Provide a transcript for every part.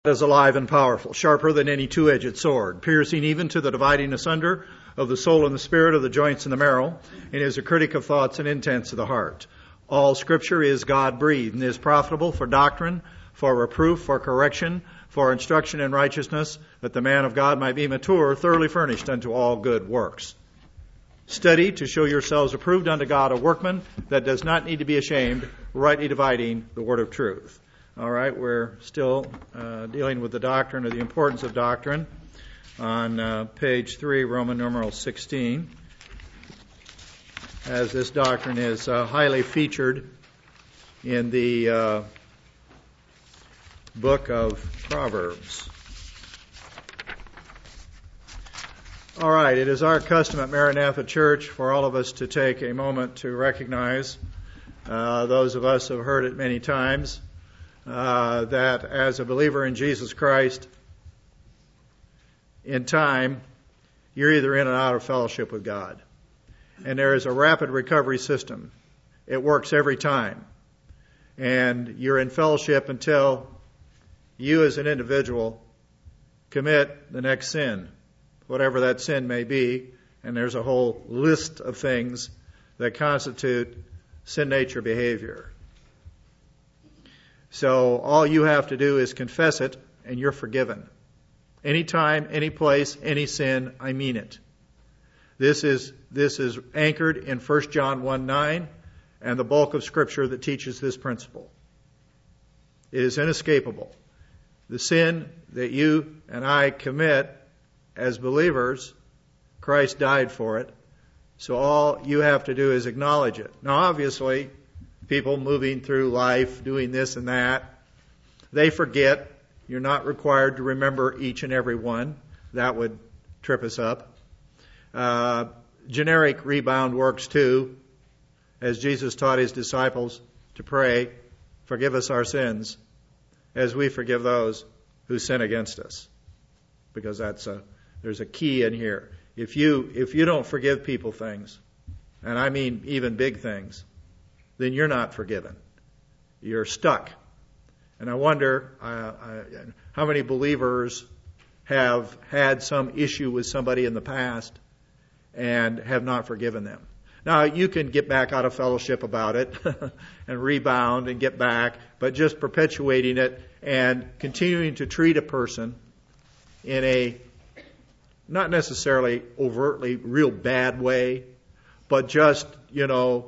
is alive and powerful, sharper than any two-edged sword, piercing even to the dividing asunder of the soul and the spirit, of the joints and the marrow, and is a critic of thoughts and intents of the heart. All Scripture is God-breathed and is profitable for doctrine, for reproof, for correction, for instruction in righteousness, that the man of God might be mature, thoroughly furnished unto all good works. Study to show yourselves approved unto God, a workman that does not need to be ashamed, rightly dividing the word of truth. All right, we're still dealing with the doctrine, or the importance of doctrine, on page 3, Roman numeral 16, as this doctrine is highly featured in the book of Proverbs. All right, it is our custom at Maranatha Church for all of us to take a moment to recognize, those of us who have heard it many times, that as a believer in Jesus Christ, in time, you're either in or out of fellowship with God. And there is a rapid recovery system. It works every time. And you're in fellowship until you as an individual commit the next sin, whatever that sin may be. And there's a whole list of things that constitute sin nature behavior. So all you have to do is confess it, and you're forgiven. Anytime, any place, any sin, I mean it. This is anchored in 1 John 1:9 and the bulk of Scripture that teaches this principle. It is inescapable. The sin that you and I commit as believers, Christ died for it. So all you have to do is acknowledge it. Now, obviously, people moving through life, doing this and that, they forget. You're not required to remember each and every one. That would trip us up. Generic rebound works too, as Jesus taught his disciples to pray, forgive us our sins, as we forgive those who sin against us. Because there's a key in here. If you don't forgive people things, and I mean even big things, then you're not forgiven. You're stuck. And I wonder how many believers have had some issue with somebody in the past and have not forgiven them. Now, you can get back out of fellowship about it and rebound and get back, but just perpetuating it and continuing to treat a person in a not necessarily overtly real bad way, but just, you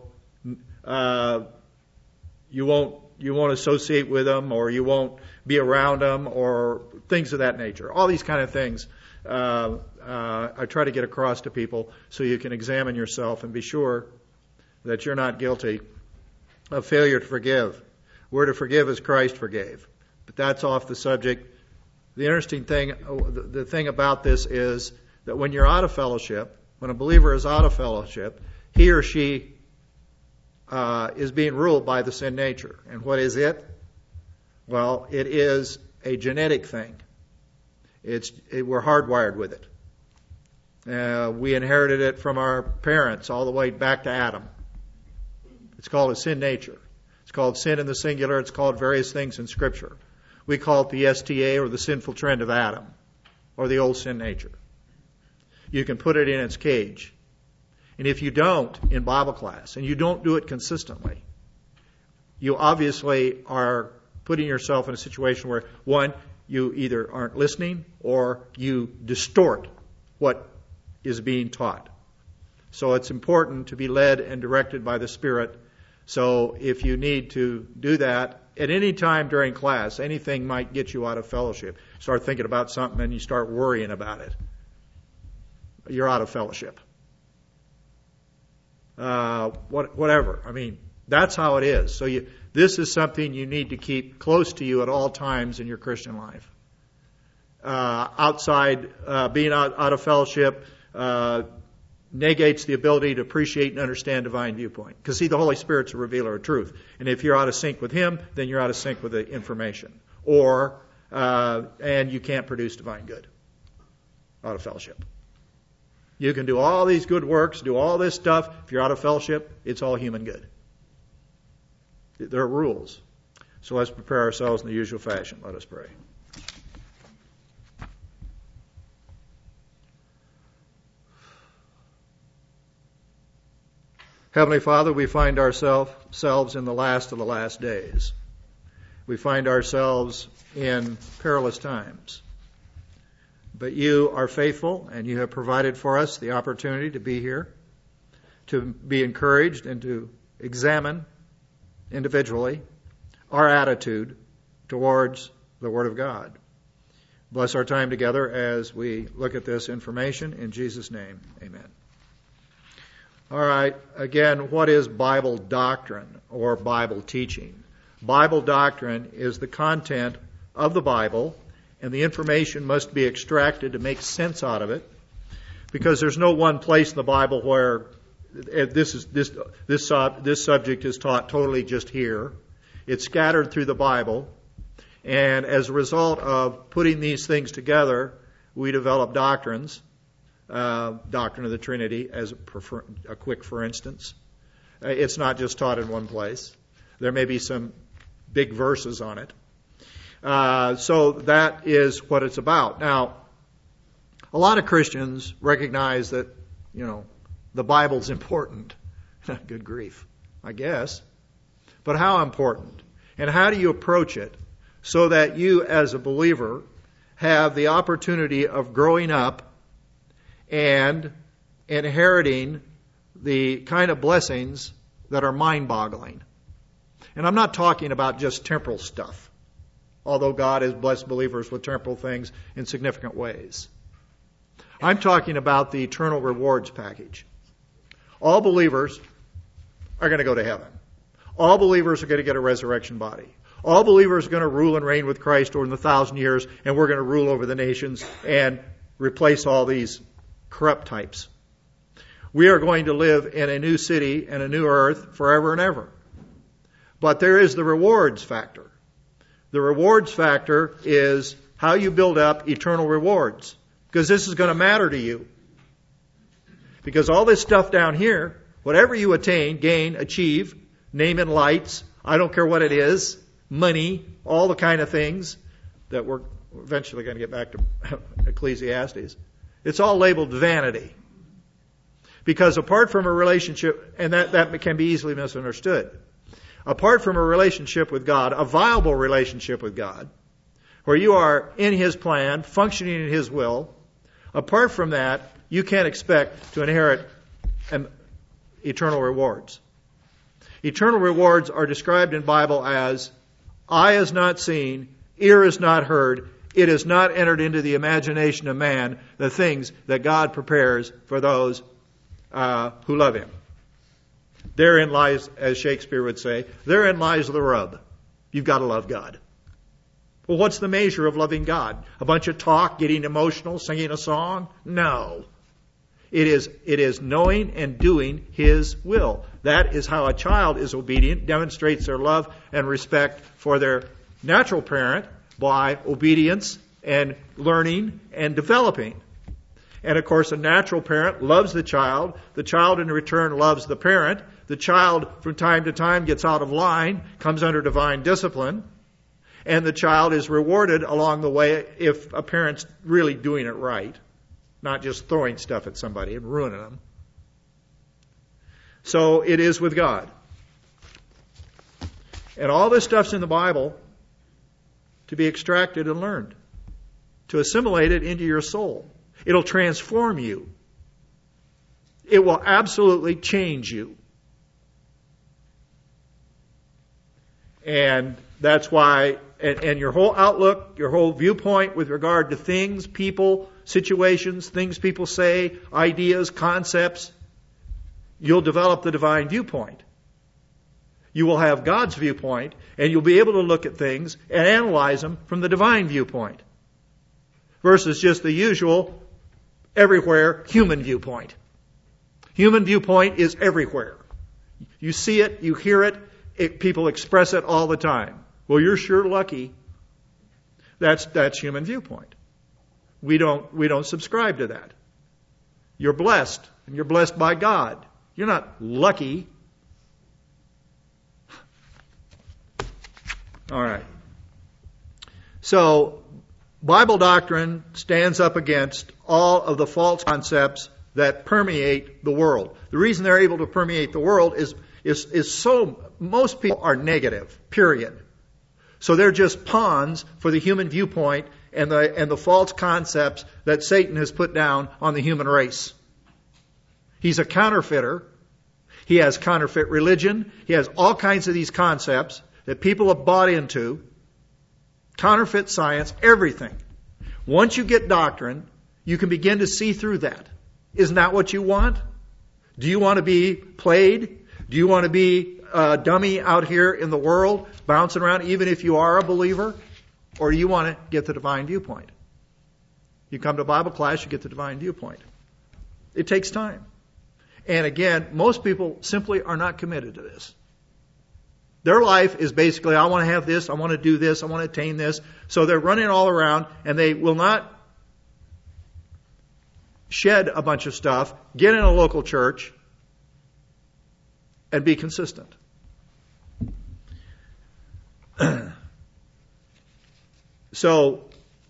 won't associate with them, or you won't be around them, or things of that nature. All these kind of things I try to get across to people so you can examine yourself and be sure that you're not guilty of failure to forgive. We're to forgive as Christ forgave. But that's off the subject. The interesting thing, the thing about this is that when you're out of fellowship, when a believer is out of fellowship, he or she is being ruled by the sin nature. And what is it? Well, it is a genetic thing. We're hardwired with it. We inherited it from our parents all the way back to Adam. It's called a sin nature. It's called sin in the singular. It's called various things in Scripture. We call it the STA, or the sinful trend of Adam, or the old sin nature. You can put it in its cage. And if you don't in Bible class, and you don't do it consistently, you obviously are putting yourself in a situation where, one, you either aren't listening or you distort what is being taught. So it's important to be led and directed by the Spirit. So if you need to do that at any time during class, anything might get you out of fellowship. Start thinking about something and you start worrying about it. You're out of fellowship. Whatever. I mean, that's how it is. So this is something you need to keep close to you at all times in your Christian life. Being out of fellowship negates the ability to appreciate and understand divine viewpoint. Because see, the Holy Spirit's a revealer of truth. And if you're out of sync with Him, then you're out of sync with the information. And you can't produce divine good out of fellowship. You can do all these good works, do all this stuff. If you're out of fellowship, it's all human good. There are rules. So let's prepare ourselves in the usual fashion. Let us pray. Heavenly Father, we find ourselves in the last of the last days. We find ourselves in perilous times. But you are faithful, and you have provided for us the opportunity to be here, to be encouraged, and to examine individually our attitude towards the Word of God. Bless our time together as we look at this information. In Jesus' name, amen. All right, again, what is Bible doctrine or Bible teaching? Bible doctrine is the content of the Bible, and the information must be extracted to make sense out of it, because there's no one place in the Bible where this subject is taught totally just here. It's scattered through the Bible, and as a result of putting these things together, we develop doctrines. Doctrine of the Trinity as a quick for instance. It's not just taught in one place. There may be some big verses on it. So that is what it's about. Now, a lot of Christians recognize that, the Bible's important. Good grief, I guess. But how important? And how do you approach it so that you as a believer have the opportunity of growing up and inheriting the kind of blessings that are mind-boggling? And I'm not talking about just temporal stuff, although God has blessed believers with temporal things in significant ways. I'm talking about the eternal rewards package. All believers are going to go to heaven. All believers are going to get a resurrection body. All believers are going to rule and reign with Christ over the 1,000 years, and we're going to rule over the nations and replace all these corrupt types. We are going to live in a new city and a new earth forever and ever. But there is the rewards factor. The rewards factor is how you build up eternal rewards, because this is going to matter to you. Because all this stuff down here, whatever you attain, gain, achieve, name in lights, I don't care what it is, money, all the kind of things that we're eventually going to get back to Ecclesiastes. It's all labeled vanity. Because apart from a relationship, and that can be easily misunderstood, apart from a relationship with God, a viable relationship with God, where you are in His plan, functioning in His will, apart from that, you can't expect to inherit eternal rewards. Eternal rewards are described in the Bible as eye has not seen, ear has not heard, it has not entered into the imagination of man the things that God prepares for those who love Him. Therein lies, as Shakespeare would say, therein lies the rub. You've got to love God. Well, what's the measure of loving God? A bunch of talk, getting emotional, singing a song? No. It is knowing and doing His will. That is how a child is obedient, demonstrates their love and respect for their natural parent by obedience and learning and developing. And of course, a natural parent loves the child in return loves the parent. The child from time to time gets out of line, comes under divine discipline, and the child is rewarded along the way if a parent's really doing it right, not just throwing stuff at somebody and ruining them. So it is with God. And all this stuff's in the Bible to be extracted and learned, to assimilate it into your soul. It'll transform you. It will absolutely change you. And that's why, and your whole outlook, your whole viewpoint with regard to things, people, situations, things people say, ideas, concepts, you'll develop the divine viewpoint. You will have God's viewpoint, and you'll be able to look at things and analyze them from the divine viewpoint versus just the usual, everywhere, human viewpoint. Human viewpoint is everywhere. You see it, you hear it, people express it all the time. Well, you're sure lucky. That's human viewpoint. We don't subscribe to that. You're blessed, and you're blessed by God. You're not lucky. All right. So, Bible doctrine stands up against all of the false concepts that permeate the world. The reason they're able to permeate the world is so most people are negative, period. So they're just pawns for the human viewpoint and the false concepts that Satan has put down on the human race. He's a counterfeiter. He has counterfeit religion. He has all kinds of these concepts that people have bought into. Counterfeit science, everything. Once you get doctrine, you can begin to see through that. Isn't that what you want? Do you want to be played? Do you want to be a dummy out here in the world, bouncing around, even if you are a believer? Or do you want to get the divine viewpoint? You come to Bible class, you get the divine viewpoint. It takes time. And again, most people simply are not committed to this. Their life is basically, I want to have this, I want to do this, I want to attain this. So they're running all around, and they will not shed a bunch of stuff, get in a local church, and be consistent. So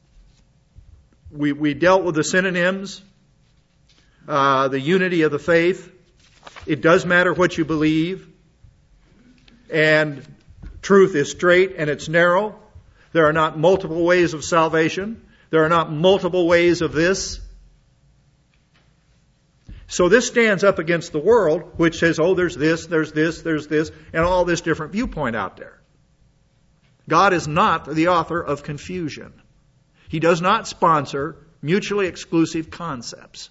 we dealt with the synonyms, the unity of the faith. It does matter what you believe. And truth is straight and it's narrow. There are not multiple ways of salvation. There are not multiple ways of this. So this stands up against the world, which says, oh, there's this, and all this different viewpoint out there. God is not the author of confusion. He does not sponsor mutually exclusive concepts.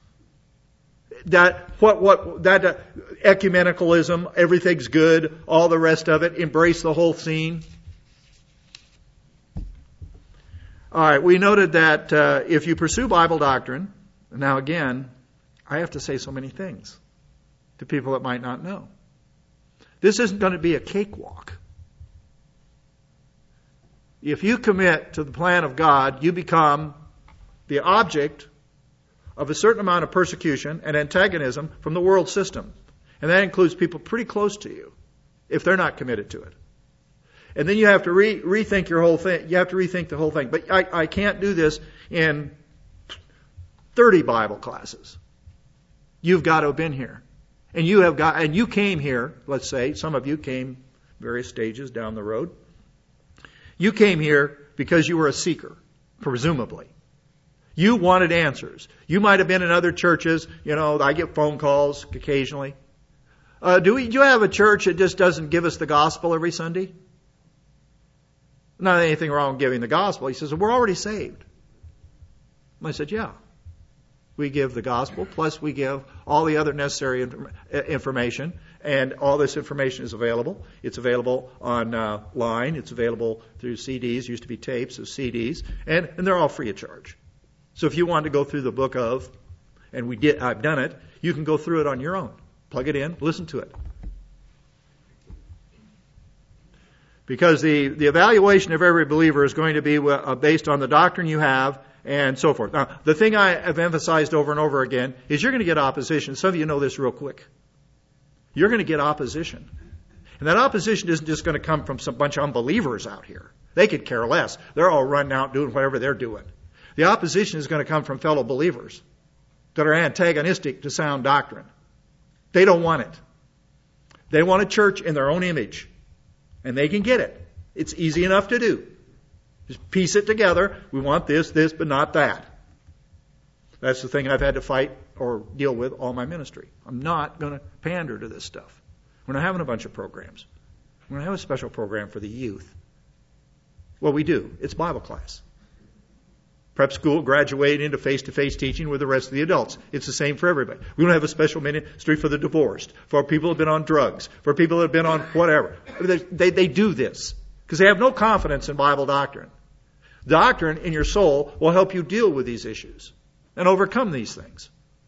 That ecumenicalism, everything's good, all the rest of it, embrace the whole scene. All right, we noted that if you pursue Bible doctrine, now again, I have to say so many things to people that might not know. This isn't going to be a cakewalk. If you commit to the plan of God, you become the object of a certain amount of persecution and antagonism from the world system. And that includes people pretty close to you, if they're not committed to it. And then you have to rethink your whole thing. You have to rethink the whole thing. But I can't do this in 30 Bible classes. You've got to have been here. And you came here, let's say, some of you came various stages down the road. You came here because you were a seeker, presumably. You wanted answers. You might have been in other churches. You know, I get phone calls occasionally. Do you have a church that just doesn't give us the gospel every Sunday? Not anything wrong with giving the gospel. He says, well, we're already saved. And I said, yeah. We give the gospel, plus we give all the other necessary information, and all this information is available. It's available online. It's available through CDs. Used to be tapes of CDs, and they're all free of charge. So if you want to go through the book of, and I've done it, you can go through it on your own. Plug it in, listen to it. Because the evaluation of every believer is going to be based on the doctrine you have and so forth. Now, the thing I have emphasized over and over again is you're going to get opposition. Some of you know this real quick. You're going to get opposition. And that opposition isn't just going to come from some bunch of unbelievers out here. They could care less. They're all running out doing whatever they're doing. The opposition is going to come from fellow believers that are antagonistic to sound doctrine. They don't want it. They want a church in their own image. And they can get it. It's easy enough to do. Just piece it together. We want this, but not that. That's the thing I've had to fight or deal with all my ministry. I'm not going to pander to this stuff. We're not having a bunch of programs. We're going to have a special program for the youth. Well, we do. It's Bible class. Prep school, graduate into face-to-face teaching with the rest of the adults. It's the same for everybody. We don't have a special ministry for the divorced, for people who have been on drugs, for people who have been on whatever. They do this because they have no confidence in Bible doctrine. Doctrine in your soul will help you deal with these issues and overcome these things.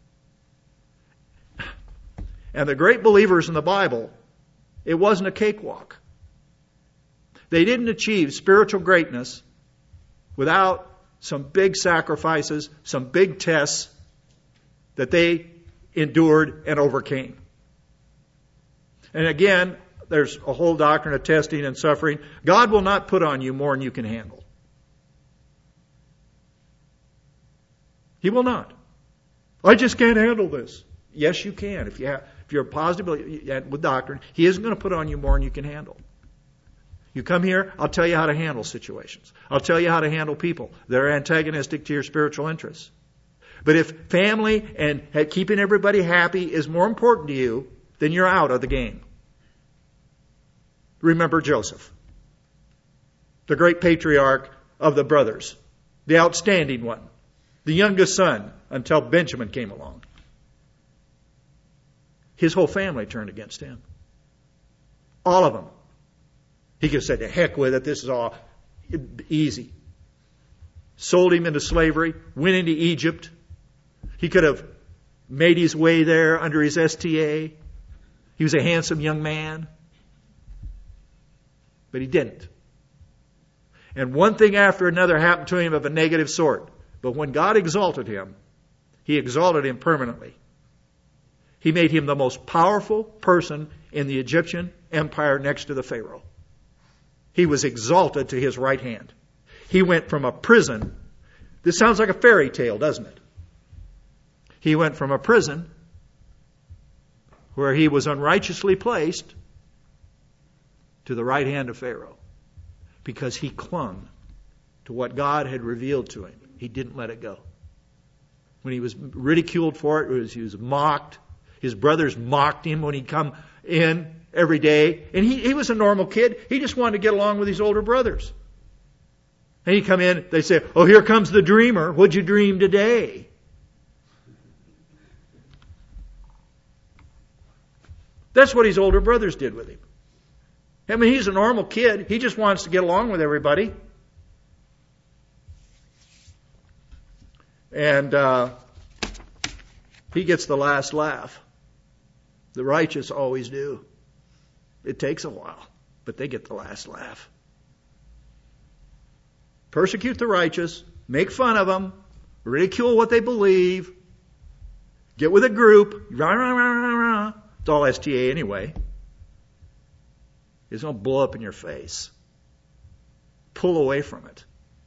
And the great believers in the Bible, it wasn't a cakewalk. They didn't achieve spiritual greatness without some big sacrifices, some big tests that they endured and overcame. And again, there's a whole doctrine of testing and suffering. God will not put on you more than you can handle. He will not. I just can't handle this. Yes, you can. If you're positive with doctrine, He isn't going to put on you more than you can handle. You come here, I'll tell you how to handle situations. I'll tell you how to handle people that are antagonistic to your spiritual interests. But if family and keeping everybody happy is more important to you, then you're out of the game. Remember Joseph, the great patriarch of the brothers, the outstanding one, the youngest son until Benjamin came along. His whole family turned against him. All of them. He could have said, to heck with it, this is all easy. Sold him into slavery, went into Egypt. He could have made his way there under his STA. He was a handsome young man. But he didn't. And one thing after another happened to him of a negative sort. But when God exalted him, He exalted him permanently. He made him the most powerful person in the Egyptian empire next to the Pharaoh. He was exalted to his right hand. He went from a prison. This sounds like a fairy tale, doesn't it? He went from a prison where he was unrighteously placed to the right hand of Pharaoh because he clung to what God had revealed to him. He didn't let it go. When he was ridiculed for it, he was mocked. His brothers mocked him when he'd come in every day. And he was a normal kid. He just wanted to get along with his older brothers. And he'd come in, they'd say, oh, here comes the dreamer. What'd you dream today? That's what his older brothers did with him. I mean, he's a normal kid. He just wants to get along with everybody. And he gets the last laugh. The righteous always do. It takes a while, but they get the last laugh. Persecute the righteous, make fun of them, ridicule what they believe, get with a group, rah, rah, rah, rah, rah. It's all STA anyway. It's going to blow up in your face. Pull away from it.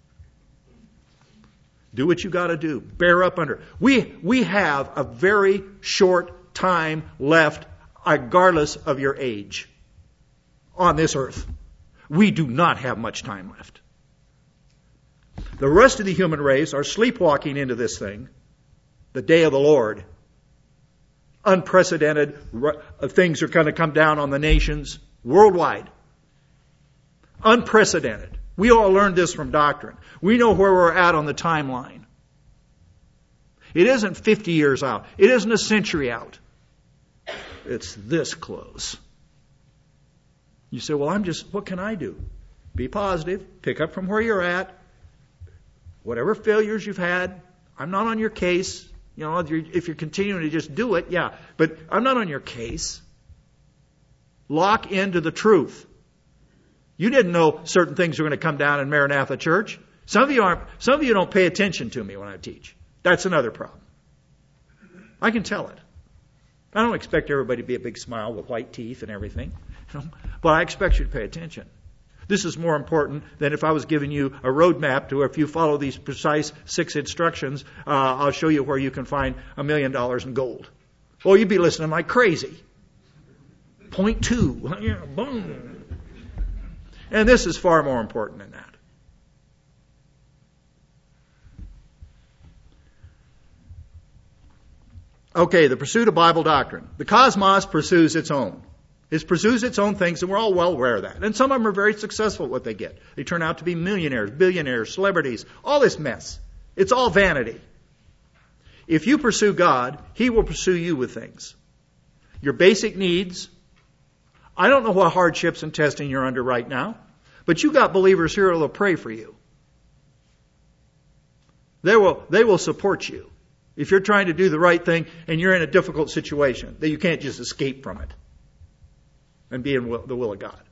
Do what you got to do. Bear up under. We have a very short time left, regardless of your age, on this earth. We do not have much time left. The rest of the human race are sleepwalking into this thing, the day of the Lord. Unprecedented things are going to come down on the nations worldwide. Unprecedented. We all learned this from doctrine. We know where we're at on the timeline. It isn't 50 years out. It isn't a century out. It's this close. You say, well, what can I do? Be positive. Pick up from where you're at. Whatever failures you've had, I'm not on your case. You know, if you're continuing to just do it, yeah. But I'm not on your case. Lock into the truth. You didn't know certain things were going to come down in Maranatha Church. Some of you don't pay attention to me when I teach. That's another problem. I can tell it. I don't expect everybody to be a big smile with white teeth and everything. But I expect you to pay attention. This is more important than if I was giving you a roadmap to if you follow these precise 6 instructions, I'll show you where you can find $1 million in gold. Well, you'd be listening like crazy. Point 2. Yeah, boom. And this is far more important than that. Okay, the pursuit of Bible doctrine. The cosmos pursues its own. It pursues its own things, and we're all well aware of that. And some of them are very successful at what they get. They turn out to be millionaires, billionaires, celebrities, all this mess. It's all vanity. If you pursue God, He will pursue you with things. Your basic needs. I don't know what hardships and testing you're under right now, but you got believers here who will pray for you. They will support you. If you're trying to do the right thing and you're in a difficult situation, that you can't just escape from it and be in the will of God.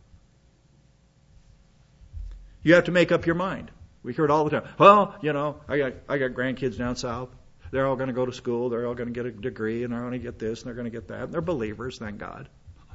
You have to make up your mind. We hear it all the time. Well, you know, I got grandkids down south. They're all going to go to school. They're all going to get a degree, and they're going to get this, and they're going to get that. And they're believers, thank God.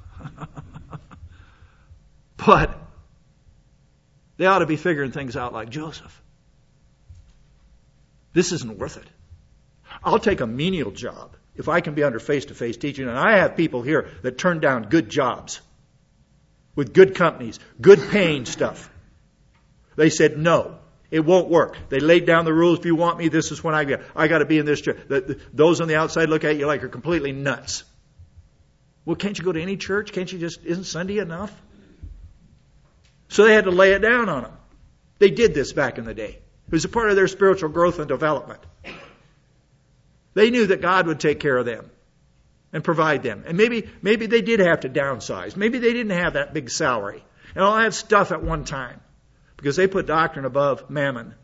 But they ought to be figuring things out like Joseph. This isn't worth it. I'll take a menial job if I can be under face-to-face teaching. And I have people here that turn down good jobs with good companies, good paying stuff. They said, no, it won't work. They laid down the rules. If you want me, this is when I got to be in this church. Those on the outside look at you like you're completely nuts. Well, can't you go to any church? Isn't Sunday enough? So they had to lay it down on them. They did this back in the day. It was a part of their spiritual growth and development. They knew that God would take care of them and provide them. And maybe they did have to downsize. Maybe they didn't have that big salary and all that stuff at one time because they put doctrine above mammon.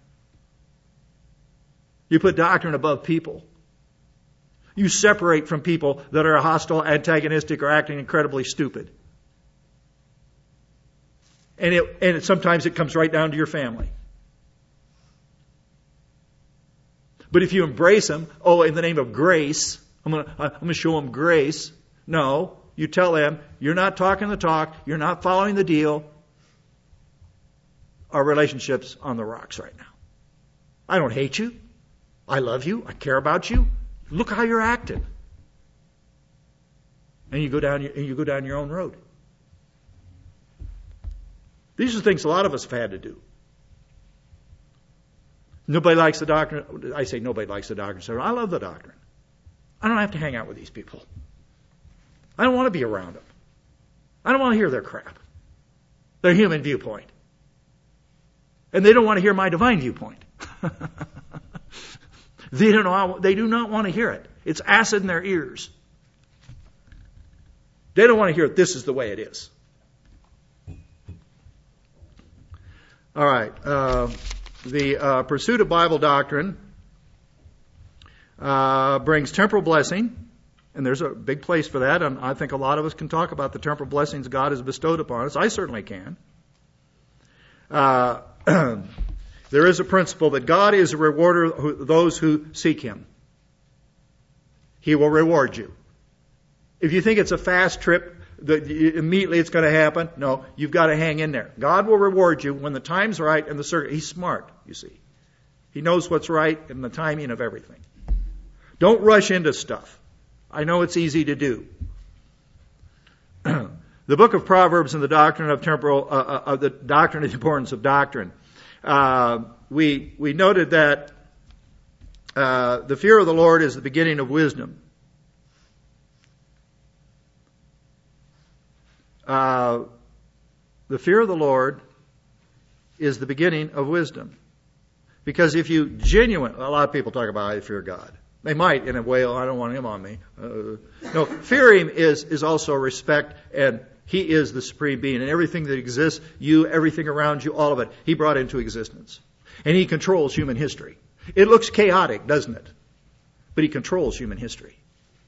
You put doctrine above people. You separate from people that are hostile, antagonistic, or acting incredibly stupid. And sometimes it comes right down to your family. But if you embrace them, in the name of grace, I'm going to show them grace. No, you tell them, you're not talking the talk, you're not following the deal. Our relationship's on the rocks right now. I don't hate you. I love you. I care about you. Look how you're acting. And you go down your own road. These are things a lot of us have had to do. Nobody likes the doctrine. I say nobody likes the doctrine. So I love the doctrine. I don't have to hang out with these people. I don't want to be around them. I don't want to hear their crap. Their human viewpoint. And they don't want to hear my divine viewpoint. They do not want to hear it. It's acid in their ears. They don't want to hear it. This is the way it is. All right. The pursuit of Bible doctrine brings temporal blessing, and there's a big place for that. And I think a lot of us can talk about the temporal blessings God has bestowed upon us. I certainly can. There is a principle that God is a rewarder of those who seek Him. He will reward you. If you think it's a fast trip, that immediately it's going to happen, no, you've got to hang in there. God will reward you when the time's right and He's smart, you see. He knows what's right and the timing of everything. Don't rush into stuff. I know it's easy to do. The book of Proverbs and the doctrine of the doctrine of the importance of doctrine. We noted that the fear of the Lord is the beginning of wisdom. The fear of the Lord is the beginning of wisdom. Because if you a lot of people talk about I fear God. They might in a way, I don't want Him on me. No, fear Him is also respect, and He is the supreme being, and everything that exists, everything around you, all of it, He brought into existence. And He controls human history. It looks chaotic, doesn't it? But He controls human history.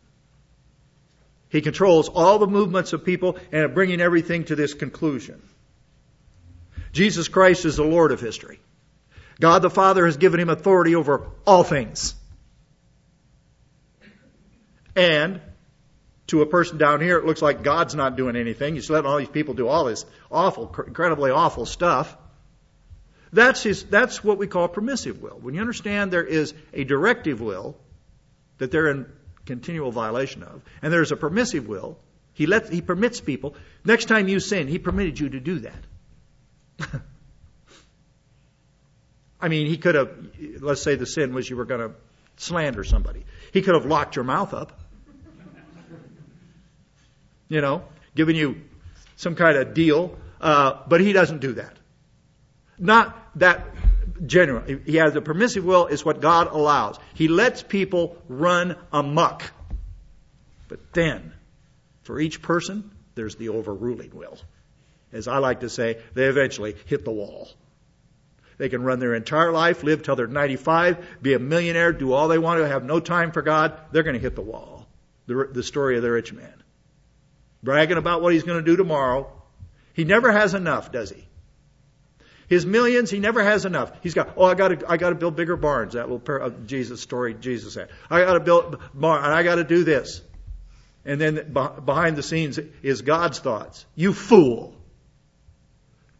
He controls all the movements of people and bringing everything to this conclusion. Jesus Christ is the Lord of history. God the Father has given Him authority over all things. And to a person down here, it looks like God's not doing anything. He's letting all these people do all this awful, incredibly awful stuff. That's what we call permissive will. When you understand there is a directive will that they're in continual violation of, and there's a permissive will, He permits people. Next time you sin, He permitted you to do that. I mean, He could have, let's say the sin was you were going to slander somebody. He could have locked your mouth up. Giving you some kind of deal. But He doesn't do that. Not that general. He has the permissive will is what God allows. He lets people run amok. But then, for each person, there's the overruling will. As I like to say, they eventually hit the wall. They can run their entire life, live till they're 95, be a millionaire, do all they want to, have no time for God. They're going to hit the wall. The story of the rich man. Bragging about what he's going to do tomorrow. He never has enough, does he? His millions, he never has enough. He's got, I got to build bigger barns. That little Jesus story Jesus said. I got to build barn, and I got to do this. And then behind the scenes is God's thoughts. You fool.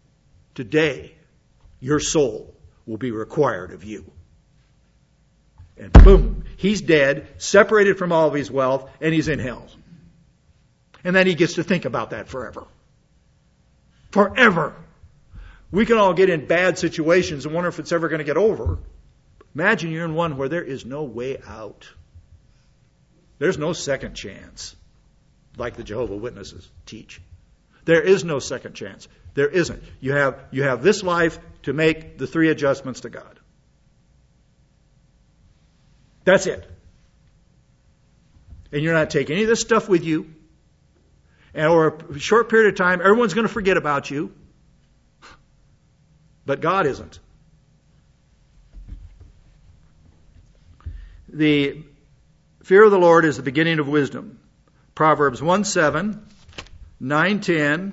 Today, your soul will be required of you. And boom, he's dead, separated from all of his wealth, and he's in hell. And then he gets to think about that forever. Forever. We can all get in bad situations and wonder if it's ever going to get over. Imagine you're in one where there is no way out. There's no second chance, like the Jehovah's Witnesses teach. There is no second chance. There isn't. You have this life to make the 3 adjustments to God. That's it. And you're not taking any of this stuff with you. And over a short period of time, everyone's going to forget about you. But God isn't. The fear of the Lord is the beginning of wisdom. Proverbs 1:7, 9:10.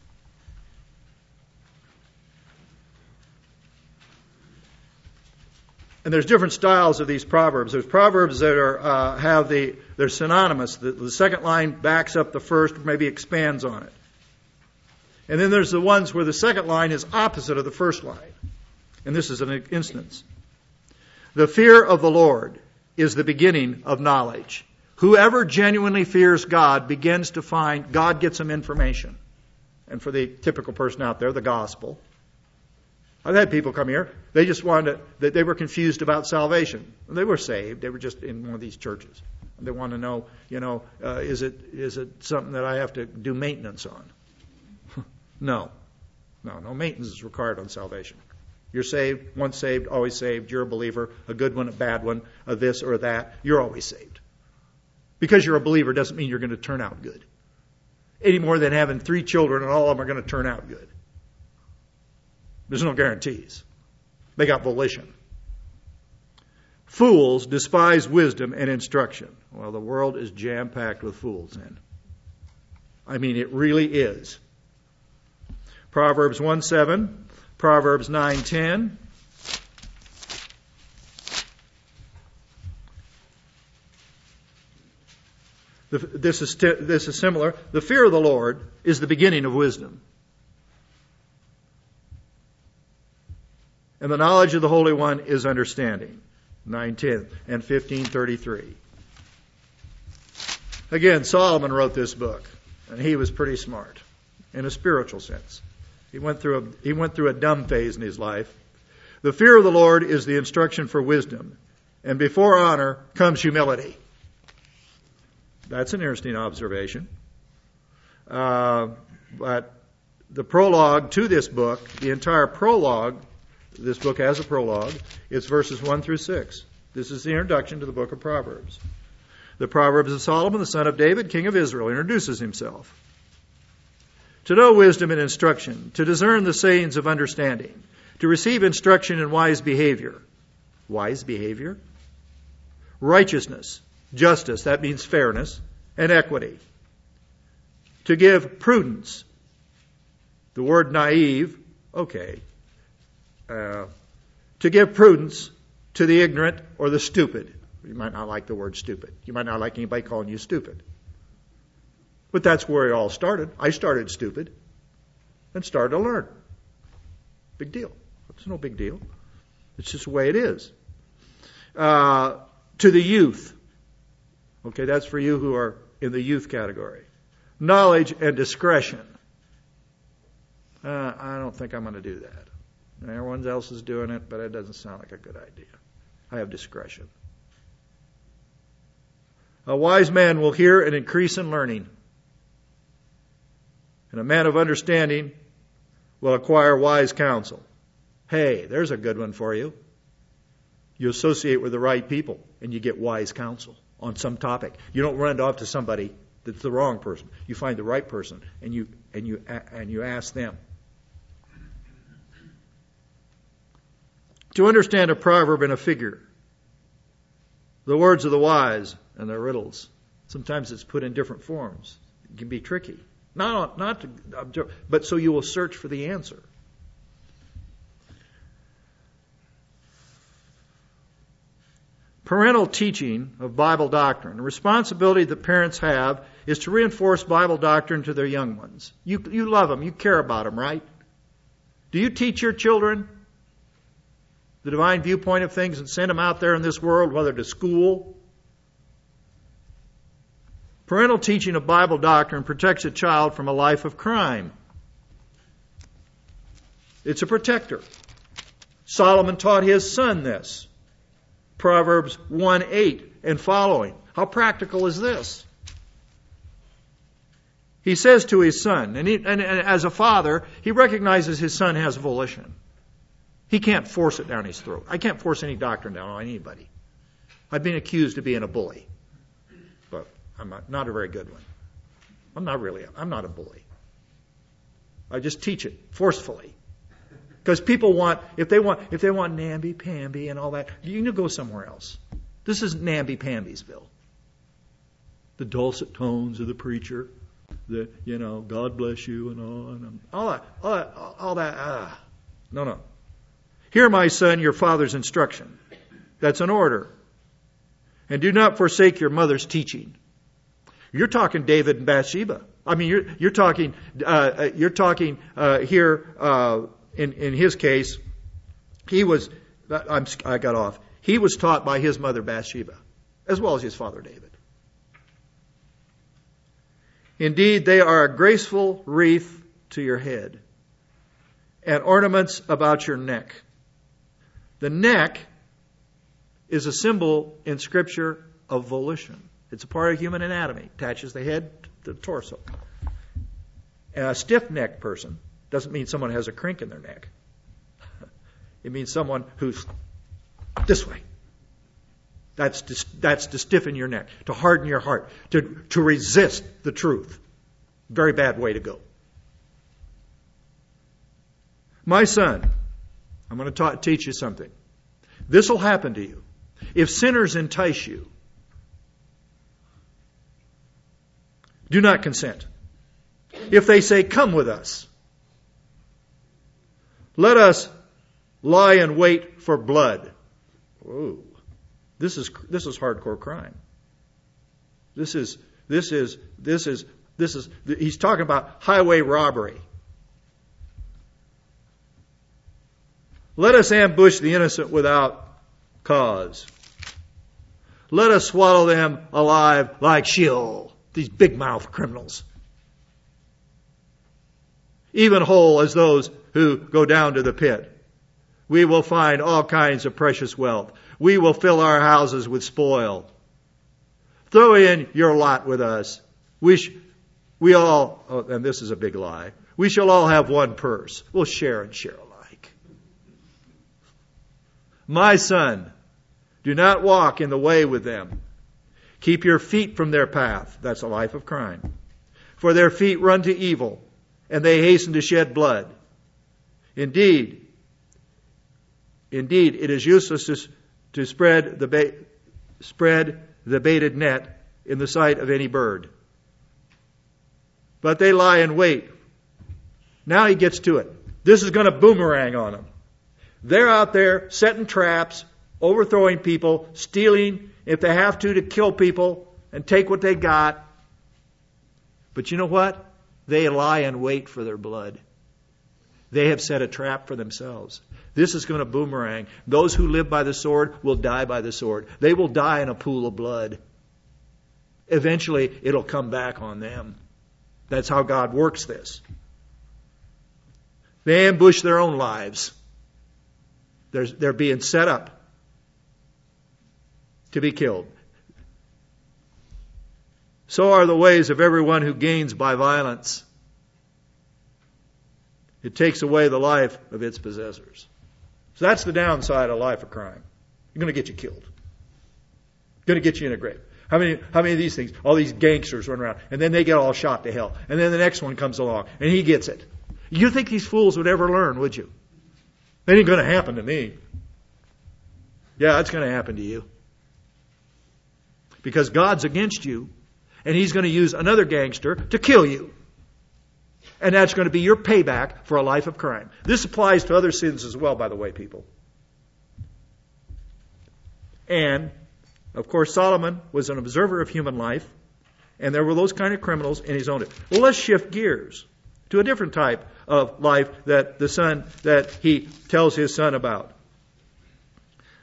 And there's different styles of these proverbs. There's proverbs that are they're synonymous. The second line backs up the first, maybe expands on it. And then there's the ones where the second line is opposite of the first line. And this is an instance. The fear of the Lord is the beginning of knowledge. Whoever genuinely fears God begins to find God gets them information. And for the typical person out there, the gospel. I've had people come here, they just they were confused about salvation. They were saved, they were just in one of these churches. They want to know, is it something that I have to do maintenance on? No maintenance is required on salvation. You're saved, once saved, always saved. You're a believer, a good one, a bad one, a this or that. You're always saved. Because you're a believer doesn't mean you're going to turn out good. Any more than having 3 children and all of them are going to turn out good. There's no guarantees. They got volition. Fools despise wisdom and instruction. Well, the world is jam-packed with fools then. I mean, it really is. Proverbs 1:7, Proverbs 9:10. This is similar. The fear of the Lord is the beginning of wisdom. And the knowledge of the Holy One is understanding. 9:10 and 15:33. Again, Solomon wrote this book, and he was pretty smart in a spiritual sense. He went through a dumb phase in his life. The fear of the Lord is the instruction for wisdom, and before honor comes humility. That's an interesting observation. But the prologue to this book, the entire prologue, this book has a prologue, it's verses 1 through 6. This is the introduction to the book of Proverbs. The Proverbs of Solomon, the son of David, king of Israel, introduces himself. To know wisdom and instruction, to discern the sayings of understanding, to receive instruction in wise behavior. Wise behavior? Righteousness, justice, that means fairness, and equity. To give prudence. The word naive, okay. To give prudence to the ignorant or the stupid. You might not like the word stupid. You might not like anybody calling you stupid. But that's where it all started. I started stupid and started to learn. Big deal. It's no big deal. It's just the way it is. To the youth. Okay, that's for you who are in the youth category. Knowledge and discretion. I don't think I'm going to do that. Everyone else is doing it, but it doesn't sound like a good idea. I have discretion. A wise man will hear and increase in learning. And a man of understanding will acquire wise counsel. Hey, there's a good one for you. You associate with the right people and you get wise counsel on some topic. You don't run off to somebody that's the wrong person. You find the right person and you ask them. To understand a proverb and a figure, the words of the wise and their riddles. Sometimes it's put in different forms. It can be tricky. Not to, but so you will search for the answer. Parental teaching of Bible doctrine. The responsibility that parents have is to reinforce Bible doctrine to their young ones. You love them. You care about them, right? Do you teach your children the divine viewpoint of things and send them out there in this world, whether to school. Parental teaching of Bible doctrine protects a child from a life of crime. It's a protector. Solomon taught his son this. Proverbs 1:8 and following. How practical is this? He says to his son, and as a father, he recognizes his son has volition. He can't force it down his throat. I can't force any doctrine down on anybody. I've been accused of being a bully, but I'm not a very good one. I'm not a bully. I just teach it forcefully. Because people want, if they want namby-pamby and all that, you need to go somewhere else. This isn't namby-pambysville. The dulcet tones of the preacher, God bless you and all that. No. Hear, my son, your father's instruction. That's an order. And do not forsake your mother's teaching. You're talking David and Bathsheba. I mean, you're talking here. In his case, he was taught by his mother Bathsheba, as well as his father David. Indeed, they are a graceful wreath to your head and ornaments about your neck. The neck is a symbol in Scripture of volition. It's a part of human anatomy. Attaches the head to the torso. And a stiff-necked person doesn't mean someone has a crink in their neck. It means someone who's this way. That's to stiffen your neck, to harden your heart, to resist the truth. Very bad way to go. My son, I'm going to teach you something. This will happen to you. If sinners entice you, do not consent. If they say, come with us, let us lie in wait for blood. Whoa. This is hardcore crime. This is he's talking about highway robbery. Let us ambush the innocent without cause. Let us swallow them alive like Sheol, these big-mouthed criminals. Even whole as those who go down to the pit. We will find all kinds of precious wealth. We will fill our houses with spoil. Throw in your lot with us. We all, and this is a big lie, we shall all have one purse. We'll share and share alike. My son, do not walk in the way with them. Keep your feet from their path. That's a life of crime. For their feet run to evil, and they hasten to shed blood. Indeed, it is useless to spread the baited net in the sight of any bird. But they lie in wait. Now he gets to it. This is going to boomerang on them. They're out there setting traps, overthrowing people, stealing, if they have to kill people and take what they got. But you know what? They lie in wait for their blood. They have set a trap for themselves. This is going to boomerang. Those who live by the sword will die by the sword. They will die in a pool of blood. Eventually, it'll come back on them. That's how God works this. They ambush their own lives. They're being set up to be killed. So are the ways of everyone who gains by violence. It takes away the life of its possessors. So that's the downside of life of crime. You're going to get you killed. Going to get you in a grave. How many of these things? All these gangsters run around, and then they get all shot to hell. And then the next one comes along, and he gets it. You think these fools would ever learn, would you? That ain't going to happen to me. Yeah, it's going to happen to you. Because God's against you, and He's going to use another gangster to kill you. And that's going to be your payback for a life of crime. This applies to other sins as well, by the way, people. And, of course, Solomon was an observer of human life, and there were those kind of criminals, and he's owned it. Well, let's shift gears to a different type of life that he tells his son about.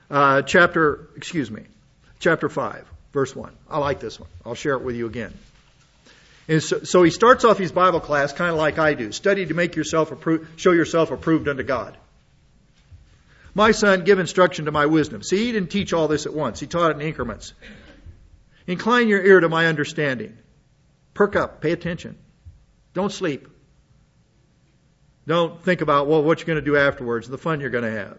chapter 5, verse 1. I like this one. I'll share it with you again. And so he starts off his Bible class kind of like I do. Study to make yourself show yourself approved unto God. My son, give instruction to my wisdom. See, he didn't teach all this at once. He taught it in increments. Incline your ear to my understanding. Perk up. Pay attention. Don't sleep. Don't think about, what you're going to do afterwards, the fun you're going to have.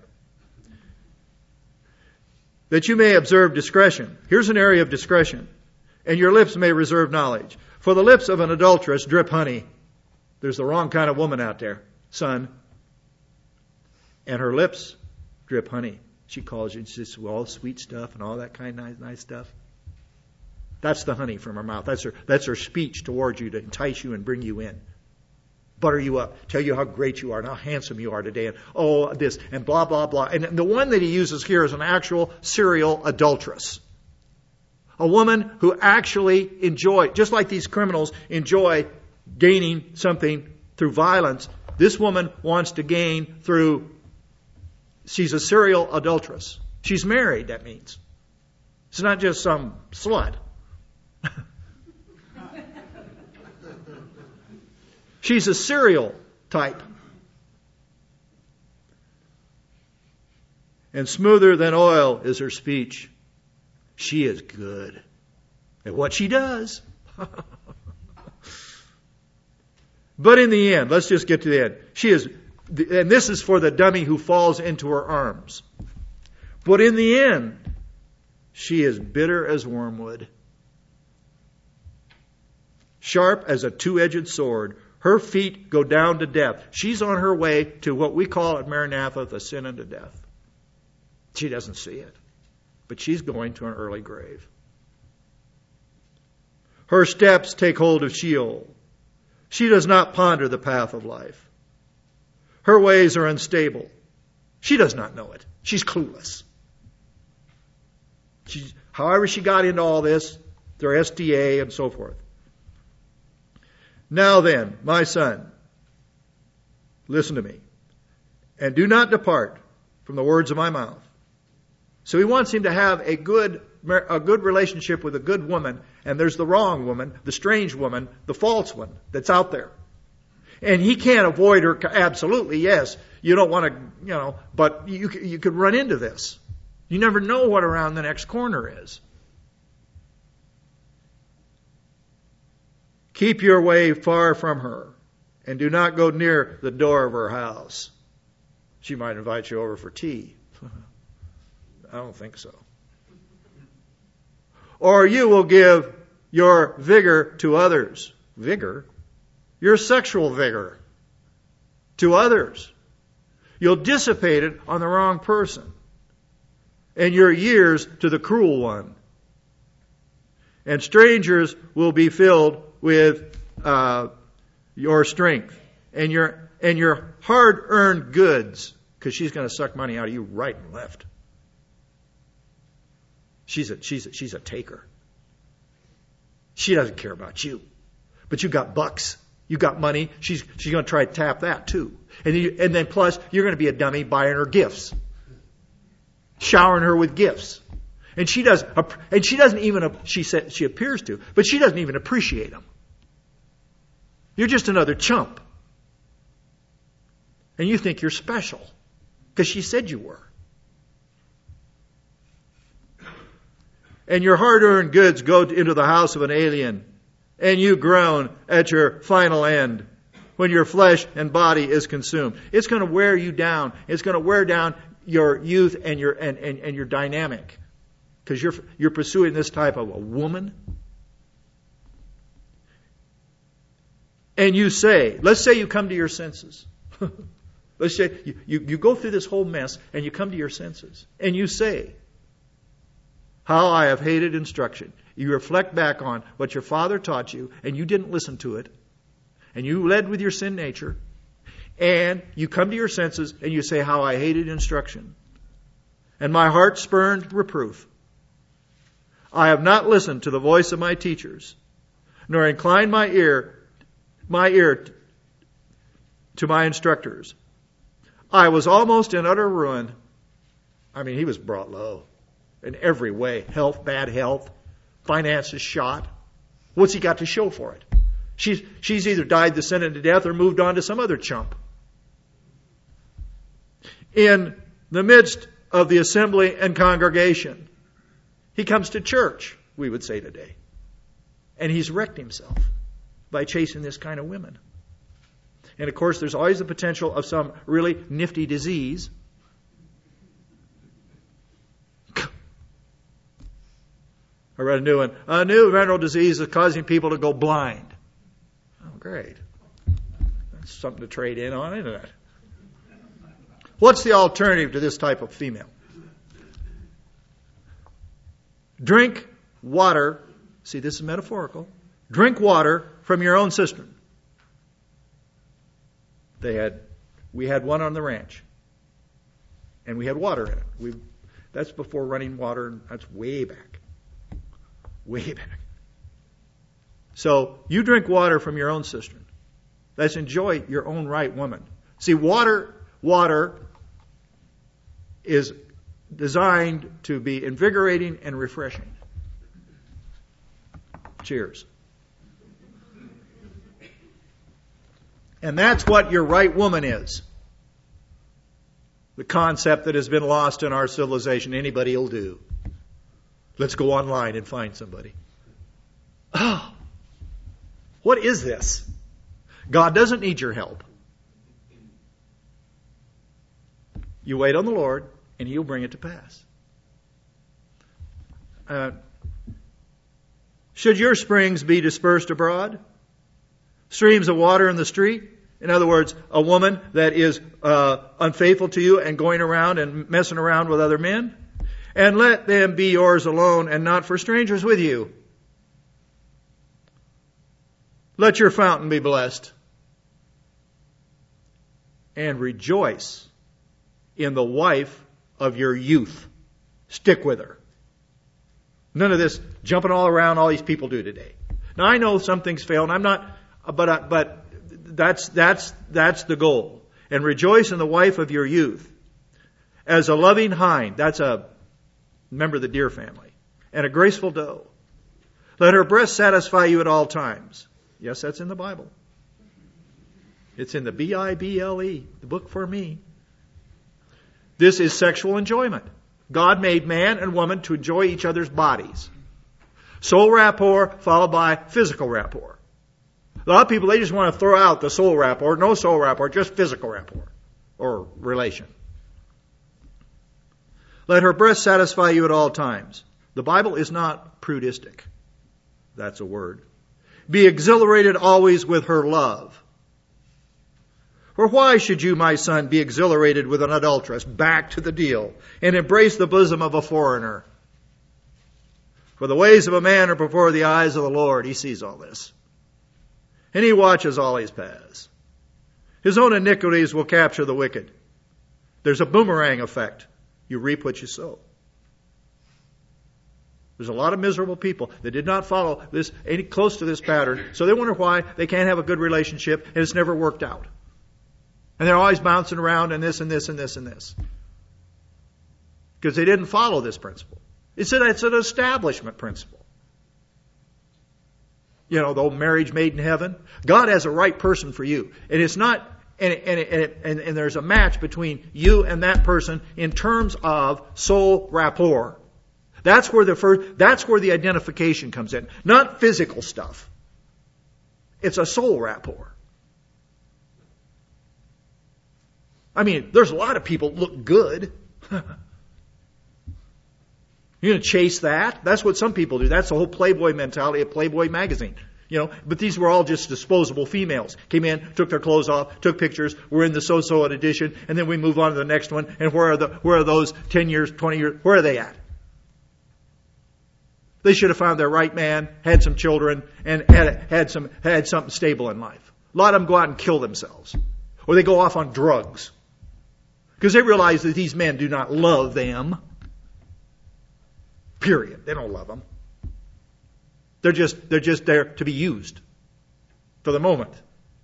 That you may observe discretion. Here's an area of discretion. And your lips may reserve knowledge. For the lips of an adulteress drip honey. There's the wrong kind of woman out there, son. And her lips drip honey. She calls you, she says, all sweet stuff and all that kind of nice stuff. That's the honey from her mouth. That's her speech towards you to entice you and bring you in. Butter you up, tell you how great you are and how handsome you are today, and this, and blah, blah, blah. And the one that he uses here is an actual serial adulteress. A woman who actually just like these criminals enjoy gaining something through violence, this woman wants to gain she's a serial adulteress. She's married, that means. It's not just some slut. She's a serial type. And smoother than oil is her speech. She is good at what she does. But in the end, let's just get to the end. And this is for the dummy who falls into her arms. But in the end, she is bitter as wormwood. Sharp as a two-edged sword. Her feet go down to death. She's on her way to what we call at Maranatha the sin unto death. She doesn't see it, but she's going to an early grave. Her steps take hold of Sheol. She does not ponder the path of life. Her ways are unstable. She does not know it. She's clueless. However she got into all this, their SDA and so forth. Now then, my son, listen to me, and do not depart from the words of my mouth. So he wants him to have a good relationship with a good woman, and there's the wrong woman, the strange woman, the false one that's out there. And he can't avoid her absolutely, yes. You don't want to, but you could run into this. You never know what around the next corner is. Keep your way far from her, and do not go near the door of her house. She might invite you over for tea. I don't think so. Or you will give your vigor to others. Vigor? Your sexual vigor to others. You'll dissipate it on the wrong person. And your years to the cruel one. And strangers will be filled with your strength and your hard-earned goods, because she's going to suck money out of you right and left. She's a taker. She doesn't care about you, but you got bucks, you got money. She's going to try to tap that too, and then plus you're going to be a dummy buying her gifts, showering her with gifts. And she doesn't even, she said she appears to, but she doesn't even appreciate them. You're just another chump. And you think you're special because she said you were. And your hard-earned goods go into the house of an alien, and you groan at your final end when your flesh and body is consumed. It's going to wear you down. It's going to wear down your youth and your dynamic. Because you're pursuing this type of a woman. And you say, let's say you come to your senses. Let's say you go through this whole mess and you come to your senses. And you say, how I have hated instruction. You reflect back on what your father taught you and you didn't listen to it. And you led with your sin nature. And you come to your senses and you say, how I hated instruction. And my heart spurned reproof. I have not listened to the voice of my teachers, nor inclined my ear to my instructors. I was almost in utter ruin. I mean, he was brought low in every way. Health, bad health, finances shot. What's he got to show for it? She's either died the sin to death or moved on to some other chump. In the midst of the assembly and congregation, he comes to church, we would say today. And he's wrecked himself by chasing this kind of women. And of course, there's always the potential of some really nifty disease. I read a new one. A new venereal disease is causing people to go blind. Oh, great. That's something to trade in on, isn't it? What's the alternative to this type of female? Drink water. See, this is metaphorical. Drink water from your own cistern. We had one on the ranch. And we had water in it. That's before running water. That's way back. Way back. So you drink water from your own cistern. Let's enjoy your own right, woman. See, water is designed to be invigorating and refreshing. Cheers. And that's what your right woman is. The concept that has been lost in our civilization. Anybody will do. Let's go online and find somebody. Oh, what is this? God doesn't need your help. You wait on the Lord, and He'll bring it to pass. Should your springs be dispersed abroad? Streams of water in the street? In other words, a woman that is unfaithful to you and going around and messing around with other men? And let them be yours alone and not for strangers with you. Let your fountain be blessed. And rejoice in the wife of your youth. Stick with her. None of this jumping all around all these people do today. Now I know some things fail, and I'm not, but that's the goal. And rejoice in the wife of your youth. As a loving hind, that's a member of the deer family, and a graceful doe. Let her breast satisfy you at all times. Yes, that's in the Bible. It's in the Bible, the book for me. This is sexual enjoyment. God made man and woman to enjoy each other's bodies. Soul rapport followed by physical rapport. A lot of people, they just want to throw out the soul rapport. No soul rapport, just physical rapport or relation. Let her breast satisfy you at all times. The Bible is not prudistic. That's a word. Be exhilarated always with her love. For why should you, my son, be exhilarated with an adulteress? Back to the deal. And embrace the bosom of a foreigner. For the ways of a man are before the eyes of the Lord. He sees all this. And He watches all his paths. His own iniquities will capture the wicked. There's a boomerang effect. You reap what you sow. There's a lot of miserable people that did not follow this, any close to this pattern, so they wonder why they can't have a good relationship and it's never worked out. And they're always bouncing around and this and this and this and this. Because they didn't follow this principle. It's an establishment principle. You know, the old marriage made in heaven. God has a right person for you. And it's not, and there's a match between you and that person in terms of soul rapport. That's where the identification comes in. Not physical stuff. It's a soul rapport. I mean, there's a lot of people look good. You're going to chase that? That's what some people do. That's the whole Playboy mentality of Playboy magazine. You know, but these were all just disposable females. Came in, took their clothes off, took pictures. We're in the so-so edition, and then we move on to the next one. And where are those 10 years, 20 years? Where are they at? They should have found their right man, had some children, and had something stable in life. A lot of them go out and kill themselves, or they go off on drugs because they realize that these men do not love them. Period. They don't love them. They're just there to be used for the moment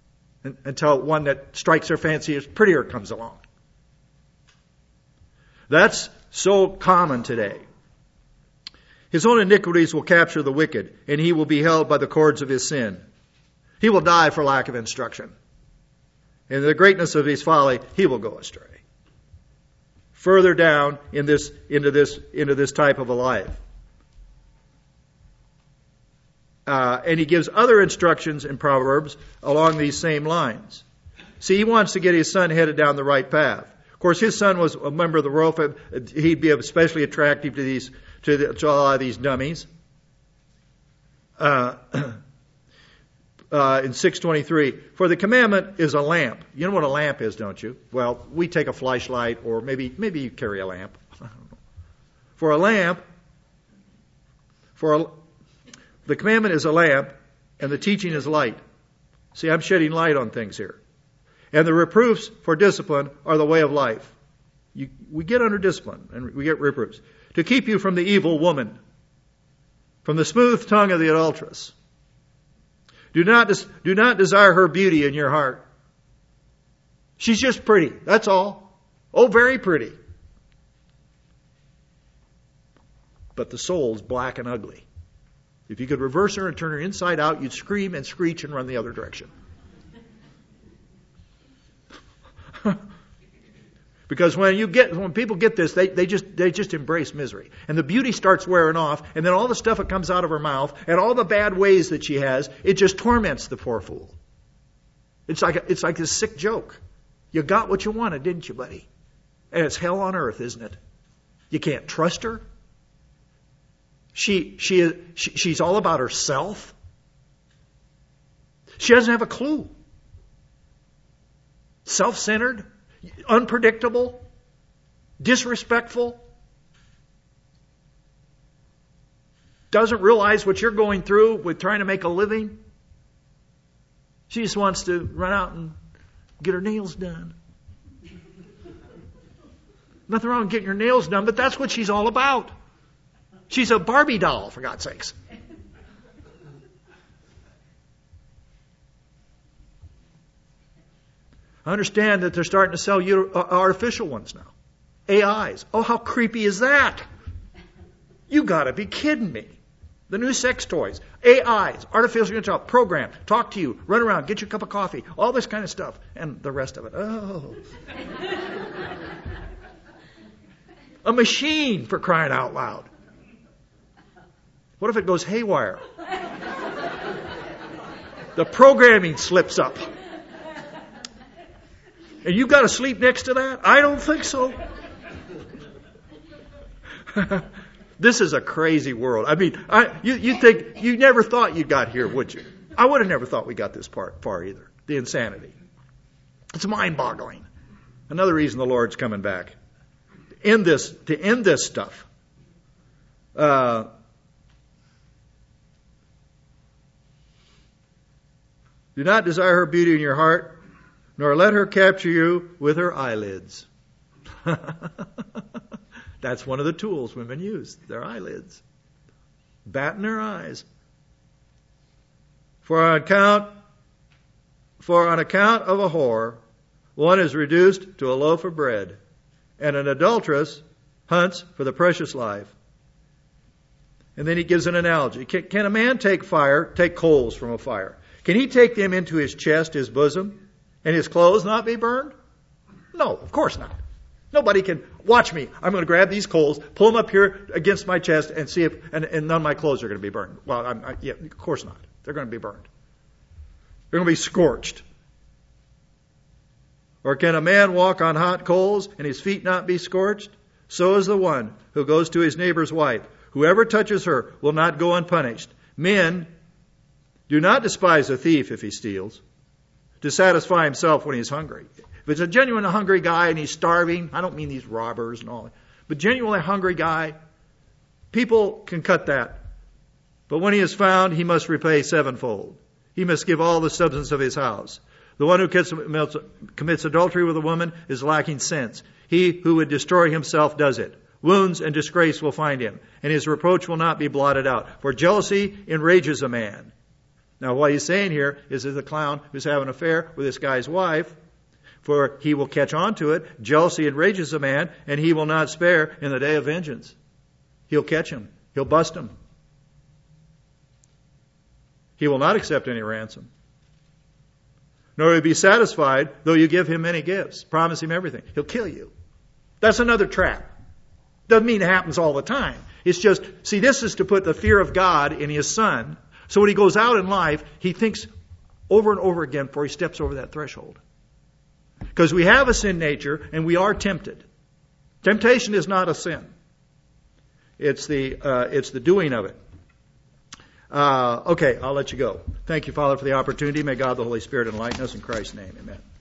until one that strikes their fancy is prettier comes along. That's so common today. His own iniquities will capture the wicked, and he will be held by the cords of his sin. He will die for lack of instruction. In the greatness of his folly, he will go astray. Further down into this type of a life. And he gives other instructions in Proverbs along these same lines. See, he wants to get his son headed down the right path. Of course, his son was a member of the royal family. He'd be especially attractive to a lot of these dummies. In 623, for the commandment is a lamp. You know what a lamp is, don't you? Well, we take a flashlight, or maybe you carry a lamp. I don't know. For a lamp, the commandment is a lamp, and the teaching is light. See, I'm shedding light on things here. And the reproofs for discipline are the way of life. We get under discipline, and we get reproofs. To keep you from the evil woman, from the smooth tongue of the adulteress. Do not desire her beauty in your heart. She's just pretty, that's all. Oh, very pretty. But the soul's black and ugly. If you could reverse her and turn her inside out, you'd scream and screech and run the other direction. Because when people get this, they just embrace misery. And the beauty starts wearing off, and then all the stuff that comes out of her mouth, and all the bad ways that she has, it just torments the poor fool. It's like this sick joke. You got what you wanted, didn't you, buddy? And it's hell on earth, isn't it? You can't trust her. She's all about herself. She doesn't have a clue. Self-centered. Unpredictable, disrespectful, doesn't realize what you're going through with trying to make a living. She just wants to run out and get her nails done. Nothing wrong with getting your nails done, but that's what she's all about. She's a Barbie doll, for God's sakes. I understand that they're starting to sell artificial ones now. AIs. Oh, how creepy is that? You got to be kidding me. The new sex toys. AIs. Artificial intelligence. Program. Talk to you. Run around. Get you a cup of coffee. All this kind of stuff. And the rest of it. Oh. A machine, for crying out loud. What if it goes haywire? The programming slips up. And you got to sleep next to that? I don't think so. This is a crazy world. I mean, you never thought you got here, would you? I would have never thought we got this far either. The insanity. It's mind-boggling. Another reason the Lord's coming back. To end this stuff. Do not desire her beauty in your heart, nor let her capture you with her eyelids. That's one of the tools women use, their eyelids. Bat in their eyes. For on account of a whore, one is reduced to a loaf of bread, and an adulteress hunts for the precious life. And then he gives an analogy. Can a man take coals from a fire? Can he take them into his chest, his bosom, and his clothes not be burned? No, of course not. Nobody can. Watch me. I'm going to grab these coals, pull them up here against my chest, and see if and none of my clothes are going to be burned. Well, of course not. They're going to be burned. They're going to be scorched. Or can a man walk on hot coals and his feet not be scorched? So is the one who goes to his neighbor's wife. Whoever touches her will not go unpunished. Men, do not despise a thief if he steals, to satisfy himself when he's hungry. If it's a genuine hungry guy and he's starving, I don't mean these robbers and all that, but genuinely hungry guy, people can cut that. But when he is found, he must repay sevenfold. He must give all the substance of his house. The one who commits adultery with a woman is lacking sense. He who would destroy himself does it. Wounds and disgrace will find him, and his reproach will not be blotted out. For jealousy enrages a man. Now, what he's saying here is that the clown who's having an affair with this guy's wife, for he will catch on to it. Jealousy enrages a man, and he will not spare in the day of vengeance. He'll catch him. He'll bust him. He will not accept any ransom. Nor will he be satisfied, though you give him many gifts. Promise him everything. He'll kill you. That's another trap. Doesn't mean it happens all the time. It's just, see, this is to put the fear of God in his son. So when he goes out in life, he thinks over and over again before he steps over that threshold. Because we have a sin nature and we are tempted. Temptation is not a sin. It's the doing of it. Okay, I'll let you go. Thank you, Father, for the opportunity. May God the Holy Spirit enlighten us in Christ's name. Amen.